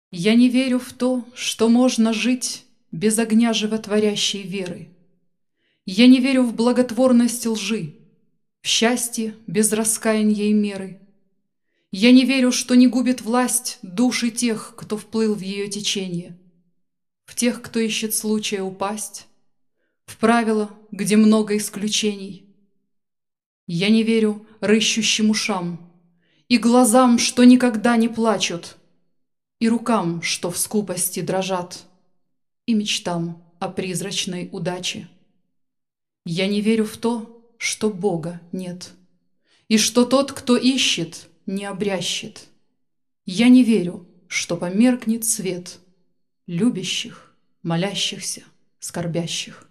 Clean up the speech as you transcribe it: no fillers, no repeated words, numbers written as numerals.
Я не верю в то, что можно жить без огня животворящей веры. Я не верю в благотворность лжи, в счастье без раскаяния и меры. Я не верю, что не губит власть души тех, кто вплыл в ее течение, в тех, кто ищет случая упасть, в правила, где много исключений. Я не верю рыщущим ушам и глазам, что никогда не плачут, и рукам, что в скупости дрожат, и мечтам о призрачной удаче. Я не верю в то, что Бога нет, и что тот, кто ищет, не обрящет. Я не верю, что померкнет свет любящих, молящихся, скорбящих.